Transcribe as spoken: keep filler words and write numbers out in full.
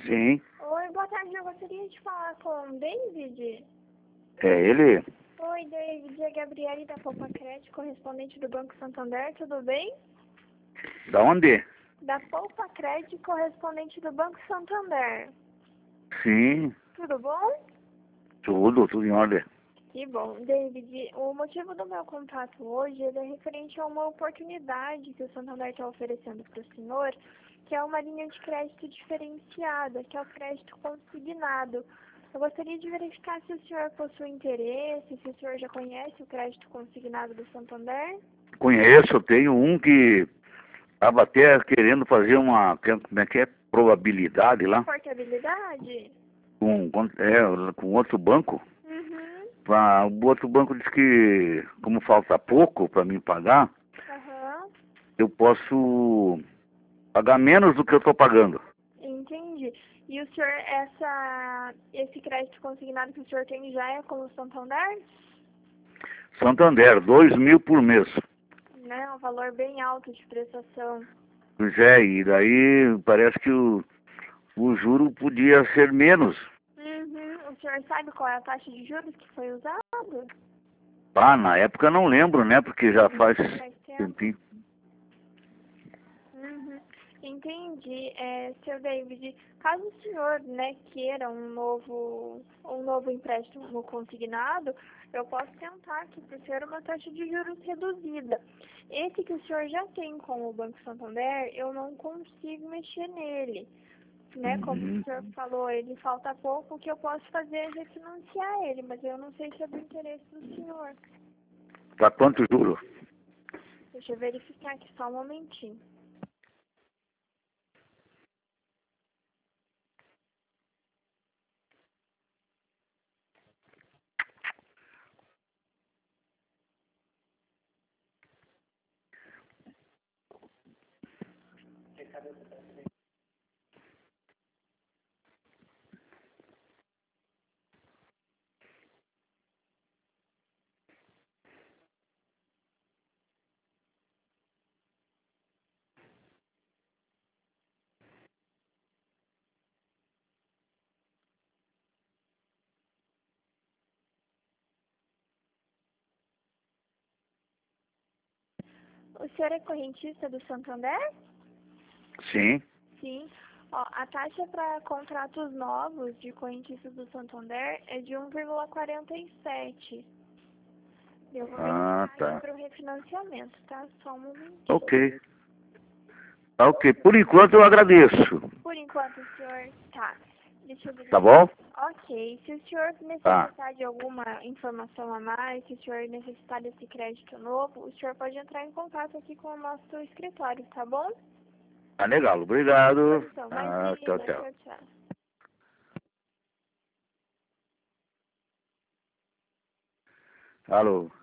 Sim. Oi, boa tarde. Eu gostaria de falar com o David. É ele? Oi, David. É Gabriele da Poupa Crédito, correspondente do Banco Santander. Tudo bem? Da onde? Da Poupa Crédito, correspondente do Banco Santander. Sim. Tudo bom? Tudo, tudo em ordem. Que bom. David, o motivo do meu contato hoje ele é referente a uma oportunidade que o Santander está oferecendo para o senhor, que é uma linha de crédito diferenciada, que é o crédito consignado. Eu gostaria de verificar se o senhor possui interesse, se o senhor já conhece o crédito consignado do Santander. Conheço, eu tenho um que estava até querendo fazer uma, como é que é, probabilidade lá, Portabilidade? com, com, é, com outro banco. Uhum. Pra, o outro banco diz que, como falta pouco para mim pagar, Aham. eu posso pagar menos do que eu estou pagando. Entendi. E o senhor, essa, esse crédito consignado que o senhor tem já é com o Santander? Santander, dois mil por mês. Né? Um valor bem alto de prestação. Pois é, e daí parece que o, o juro podia ser menos. Uhum. O senhor sabe qual é a taxa de juros que foi usada? Ah, na época não lembro, né? Porque já faz Faz tempo. tempinho. Uhum. Entendi. É, seu David, caso o senhor, né, queira um novo, um novo empréstimo consignado, eu posso tentar aqui para o senhor uma taxa de juros reduzida. Esse que o senhor já tem com o Banco Santander, eu não consigo mexer nele. Né, como Uhum. o senhor falou, ele falta pouco, o que eu posso fazer é refinanciar ele, mas eu não sei se é do interesse do senhor. Tá quanto juro? Deixa eu verificar aqui só um momentinho. O senhor é correntista do Santander? Sim. Sim. Ó, a taxa para contratos novos de correntistas do Santander é de um vírgula quarenta e sete. Eu vou Ah, verificar aqui tá. para o refinanciamento, tá? Só um momentinho. Ok. Tá ok. Por enquanto eu agradeço. Por enquanto, o senhor... Tá. Deixa eu Tá verificar. bom? Ok. Se o senhor Tá. necessitar de alguma informação a mais, se o senhor necessitar desse crédito novo, o senhor pode entrar em contato aqui com o nosso escritório, tá bom? Tá legal. Obrigado. Então, Ah, tchau, imagina. tchau. Tchau, tchau. Alô.